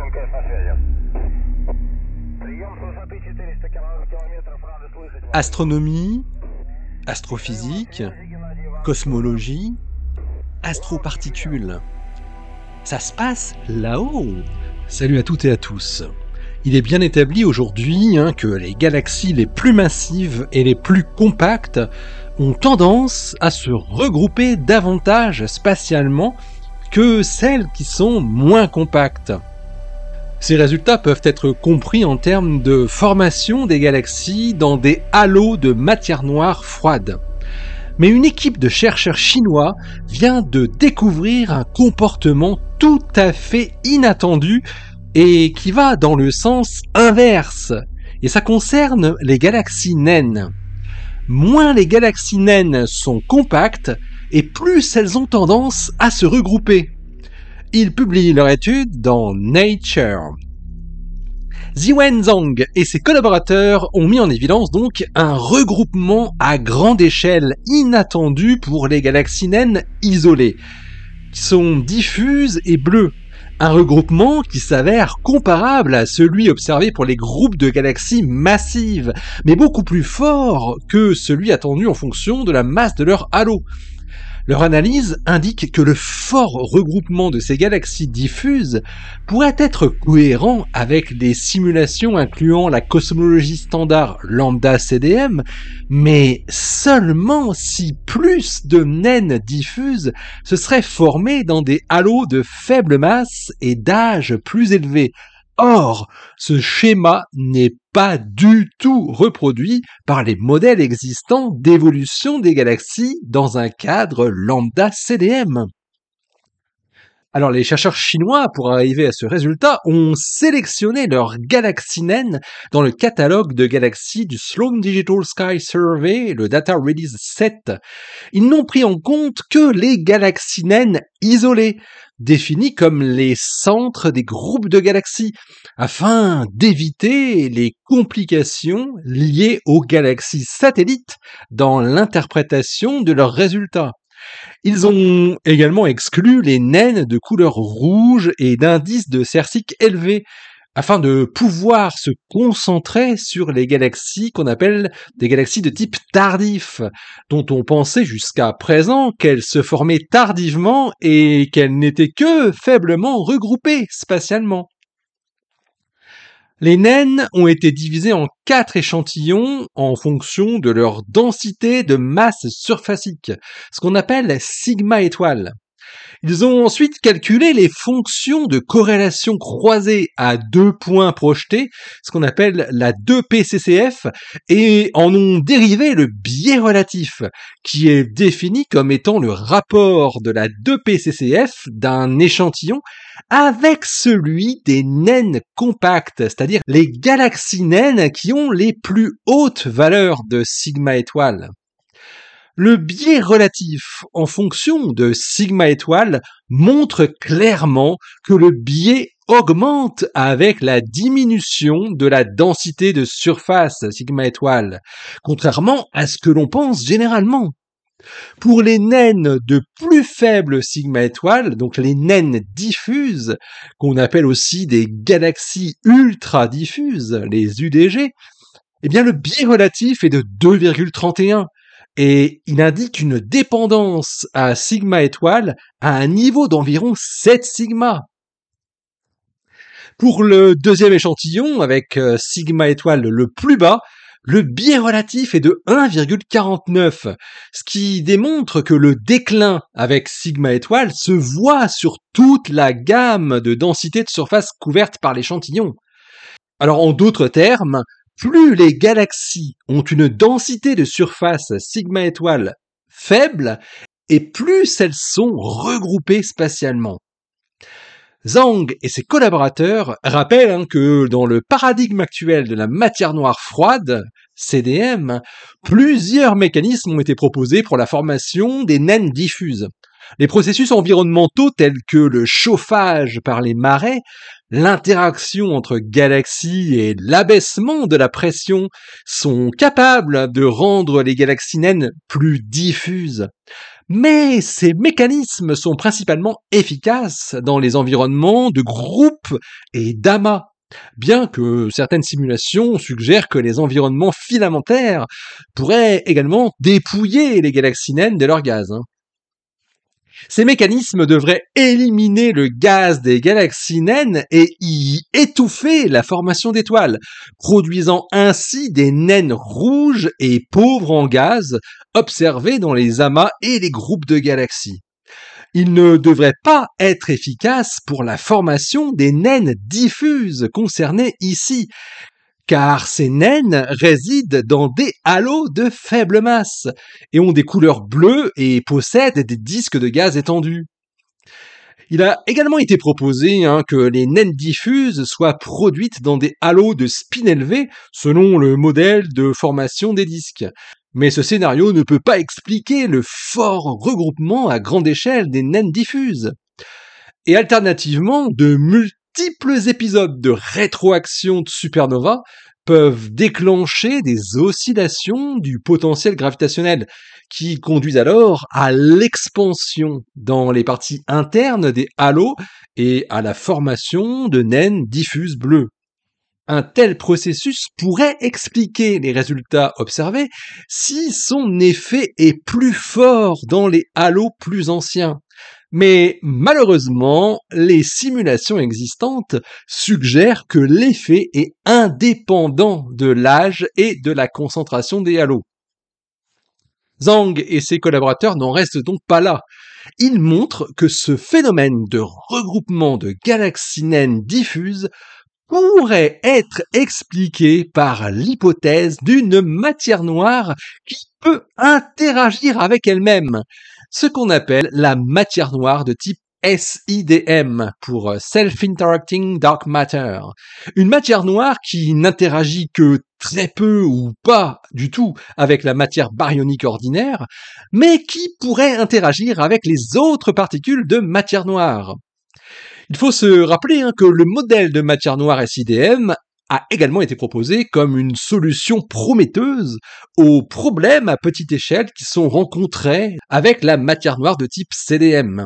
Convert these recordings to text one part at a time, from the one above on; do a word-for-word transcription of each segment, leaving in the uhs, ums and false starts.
Astronomie, astrophysique, cosmologie, astroparticules. Ça se passe là-haut. Salut à toutes et à tous. Il est bien établi aujourd'hui hein, que les galaxies les plus massives et les plus compactes ont tendance à se regrouper davantage spatialement que celles qui sont moins compactes. Ces résultats peuvent être compris en termes de formation des galaxies dans des halos de matière noire froide. Mais une équipe de chercheurs chinois vient de découvrir un comportement tout à fait inattendu et qui va dans le sens inverse. Et ça concerne les galaxies naines. Moins les galaxies naines sont compactes et plus elles ont tendance à se regrouper. Ils publient leur étude dans Nature. Ziwen Zhang et ses collaborateurs ont mis en évidence donc un regroupement à grande échelle inattendu pour les galaxies naines isolées, qui sont diffuses et bleues. Un regroupement qui s'avère comparable à celui observé pour les groupes de galaxies massives, mais beaucoup plus fort que celui attendu en fonction de la masse de leur halo. Leur analyse indique que le fort regroupement de ces galaxies diffuses pourrait être cohérent avec les simulations incluant la cosmologie standard lambda C D M, mais seulement si plus de naines diffuses se seraient formées dans des halos de faible masse et d'âge plus élevé. Or, ce schéma n'est pas du tout reproduit par les modèles existants d'évolution des galaxies dans un cadre lambda C D M. Alors les chercheurs chinois, pour arriver à ce résultat, ont sélectionné leurs galaxies naines dans le catalogue de galaxies du Sloan Digital Sky Survey, le Data Release sept. Ils n'ont pris en compte que les galaxies naines isolées, définies comme les centres des groupes de galaxies, afin d'éviter les complications liées aux galaxies satellites dans l'interprétation de leurs résultats. Ils ont également exclu les naines de couleur rouge et d'indice de Cercic élevé, afin de pouvoir se concentrer sur les galaxies qu'on appelle des galaxies de type tardif, dont on pensait jusqu'à présent qu'elles se formaient tardivement et qu'elles n'étaient que faiblement regroupées spatialement. Les naines ont été divisées en quatre échantillons en fonction de leur densité de masse surfacique, ce qu'on appelle sigma étoile. Ils ont ensuite calculé les fonctions de corrélation croisée à deux points projetés, ce qu'on appelle la deux P C C F, et en ont dérivé le biais relatif, qui est défini comme étant le rapport de la deux P C C F d'un échantillon avec celui des naines compactes, c'est-à-dire les galaxies naines qui ont les plus hautes valeurs de sigma étoile. Le biais relatif en fonction de sigma étoile montre clairement que le biais augmente avec la diminution de la densité de surface sigma étoile, contrairement à ce que l'on pense généralement. Pour les naines de plus faible sigma étoile, donc les naines diffuses, qu'on appelle aussi des galaxies ultra diffuses, les U D G, eh bien le biais relatif est de deux virgule trente et un. Et il indique une dépendance à sigma étoile à un niveau d'environ sept sigma. Pour le deuxième échantillon, avec sigma étoile le plus bas, le biais relatif est de un virgule quarante-neuf, ce qui démontre que le déclin avec sigma étoile se voit sur toute la gamme de densité de surface couverte par l'échantillon. Alors en d'autres termes, plus les galaxies ont une densité de surface sigma étoile faible, et plus elles sont regroupées spatialement. Zhang et ses collaborateurs rappellent hein, que dans le paradigme actuel de la matière noire froide, C D M, plusieurs mécanismes ont été proposés pour la formation des naines diffuses. Les processus environnementaux tels que le chauffage par les marées, l'interaction entre galaxies et l'abaissement de la pression sont capables de rendre les galaxies naines plus diffuses. Mais ces mécanismes sont principalement efficaces dans les environnements de groupes et d'amas, bien que certaines simulations suggèrent que les environnements filamentaires pourraient également dépouiller les galaxies naines de leur gaz. Hein. Ces mécanismes devraient éliminer le gaz des galaxies naines et y étouffer la formation d'étoiles, produisant ainsi des naines rouges et pauvres en gaz observés dans les amas et les groupes de galaxies. Ils ne devraient pas être efficaces pour la formation des naines diffuses concernées ici, car ces naines résident dans des halos de faible masse et ont des couleurs bleues et possèdent des disques de gaz étendus. Il a également été proposé hein, que les naines diffuses soient produites dans des halos de spin élevé selon le modèle de formation des disques. Mais ce scénario ne peut pas expliquer le fort regroupement à grande échelle des naines diffuses. Et alternativement, de multiples Multiples épisodes de rétroaction de supernova peuvent déclencher des oscillations du potentiel gravitationnel qui conduisent alors à l'expansion dans les parties internes des halos et à la formation de naines diffuses bleues. Un tel processus pourrait expliquer les résultats observés si son effet est plus fort dans les halos plus anciens. Mais malheureusement, les simulations existantes suggèrent que l'effet est indépendant de l'âge et de la concentration des halos. Zhang et ses collaborateurs n'en restent donc pas là. Ils montrent que ce phénomène de regroupement de galaxies naines diffuses pourrait être expliqué par l'hypothèse d'une matière noire qui peut interagir avec elle-même, ce qu'on appelle la matière noire de type S I D M pour Self-Interacting Dark Matter. Une matière noire qui n'interagit que très peu ou pas du tout avec la matière baryonique ordinaire, mais qui pourrait interagir avec les autres particules de matière noire. Il faut se rappeler hein, que le modèle de matière noire S I D M a également été proposé comme une solution prometteuse aux problèmes à petite échelle qui sont rencontrés avec la matière noire de type C D M.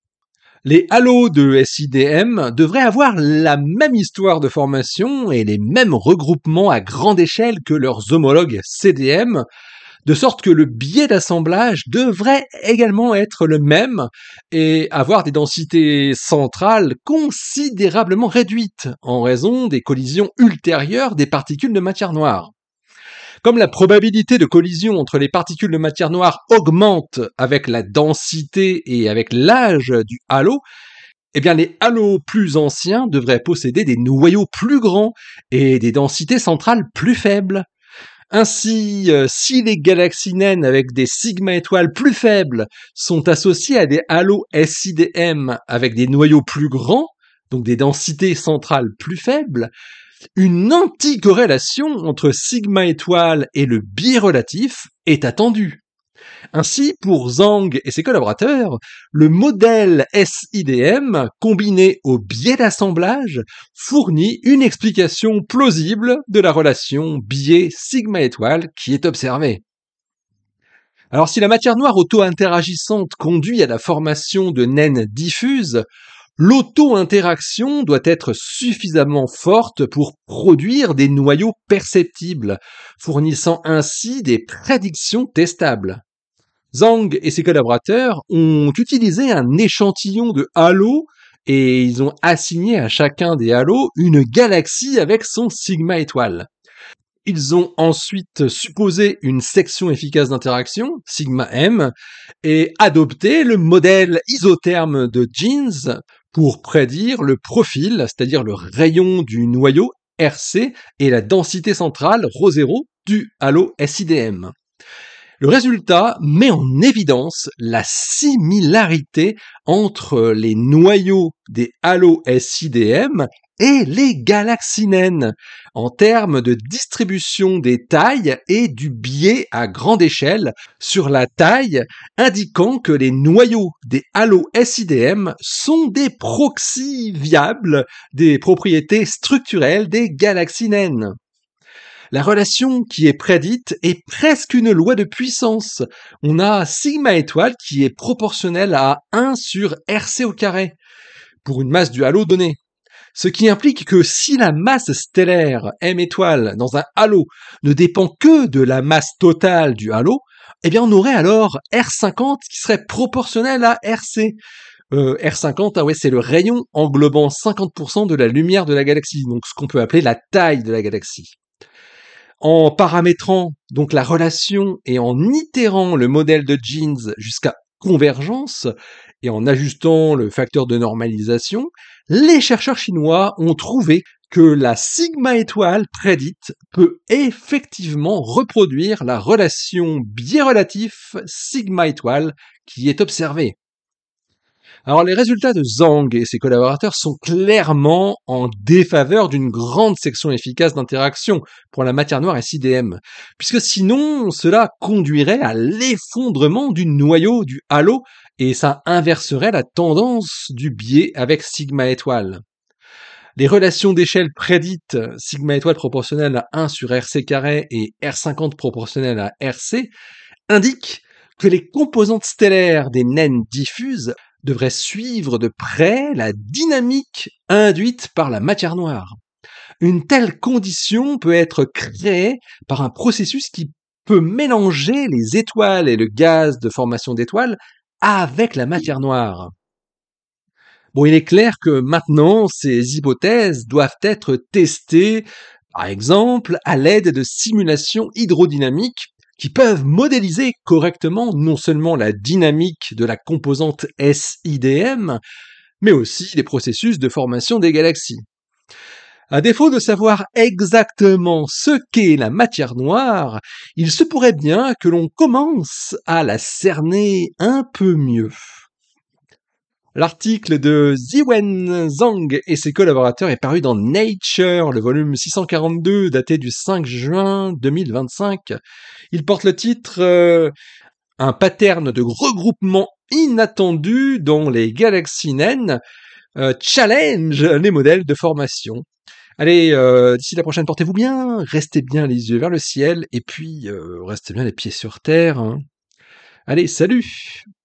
Les halos de S I D M devraient avoir la même histoire de formation et les mêmes regroupements à grande échelle que leurs homologues C D M, de sorte que le biais d'assemblage devrait également être le même et avoir des densités centrales considérablement réduites en raison des collisions ultérieures des particules de matière noire. Comme la probabilité de collision entre les particules de matière noire augmente avec la densité et avec l'âge du halo, eh bien les halos plus anciens devraient posséder des noyaux plus grands et des densités centrales plus faibles. Ainsi, euh, si les galaxies naines avec des sigma étoiles plus faibles sont associées à des halos S I D M avec des noyaux plus grands, donc des densités centrales plus faibles, une anticorrélation entre sigma étoile et le biais relatif est attendue. Ainsi, pour Zhang et ses collaborateurs, le modèle S I D M combiné au biais d'assemblage fournit une explication plausible de la relation biais sigma étoile qui est observée. Alors si la matière noire auto-interagissante conduit à la formation de naines diffuses, l'auto-interaction doit être suffisamment forte pour produire des noyaux perceptibles, fournissant ainsi des prédictions testables. Zhang et ses collaborateurs ont utilisé un échantillon de halos et ils ont assigné à chacun des halos une galaxie avec son sigma étoile. Ils ont ensuite supposé une section efficace d'interaction, sigma M, et adopté le modèle isotherme de Jeans pour prédire le profil, c'est-à-dire le rayon du noyau R C et la densité centrale ρ zéro du halo S I D M. Le résultat met en évidence la similarité entre les noyaux des halos S I D M et les galaxies naines, en termes de distribution des tailles et du biais à grande échelle sur la taille, indiquant que les noyaux des halos S I D M sont des proxys viables des propriétés structurelles des galaxies naines. La relation qui est prédite est presque une loi de puissance. On a sigma étoile qui est proportionnel à un sur R C au carré pour une masse du halo donnée. Ce qui implique que si la masse stellaire M étoile dans un halo ne dépend que de la masse totale du halo, eh bien on aurait alors R cinquante qui serait proportionnel à R C. Euh, R cinquante, ah ouais, c'est le rayon englobant cinquante pour cent de la lumière de la galaxie, donc ce qu'on peut appeler la taille de la galaxie. En paramétrant donc la relation et en itérant le modèle de Jeans jusqu'à convergence et en ajustant le facteur de normalisation, les chercheurs chinois ont trouvé que la sigma étoile prédite peut effectivement reproduire la relation biais relatif sigma étoile qui est observée. Alors les résultats de Zhang et ses collaborateurs sont clairement en défaveur d'une grande section efficace d'interaction pour la matière noire S I D M, puisque sinon cela conduirait à l'effondrement du noyau du halo et ça inverserait la tendance du biais avec sigma étoile. Les relations d'échelle prédites sigma étoile proportionnelle à un sur R C carré et R cinquante proportionnelle à R C indiquent que les composantes stellaires des naines diffuses devraient suivre de près la dynamique induite par la matière noire. Une telle condition peut être créée par un processus qui peut mélanger les étoiles et le gaz de formation d'étoiles avec la matière noire. Bon, il est clair que maintenant, ces hypothèses doivent être testées, par exemple, à l'aide de simulations hydrodynamiques qui peuvent modéliser correctement non seulement la dynamique de la composante S I D M, mais aussi les processus de formation des galaxies. À défaut de savoir exactement ce qu'est la matière noire, il se pourrait bien que l'on commence à la cerner un peu mieux. L'article de Ziwen Zhang et ses collaborateurs est paru dans Nature, le volume six cent quarante-deux, daté du cinq juin deux mille vingt-cinq. Il porte le titre euh, « Un pattern de regroupement inattendu dans les galaxies naines euh, challenge les modèles de formation ». Allez, euh, d'ici la prochaine, portez-vous bien, restez bien les yeux vers le ciel, et puis euh, restez bien les pieds sur terre. Hein. Allez, salut!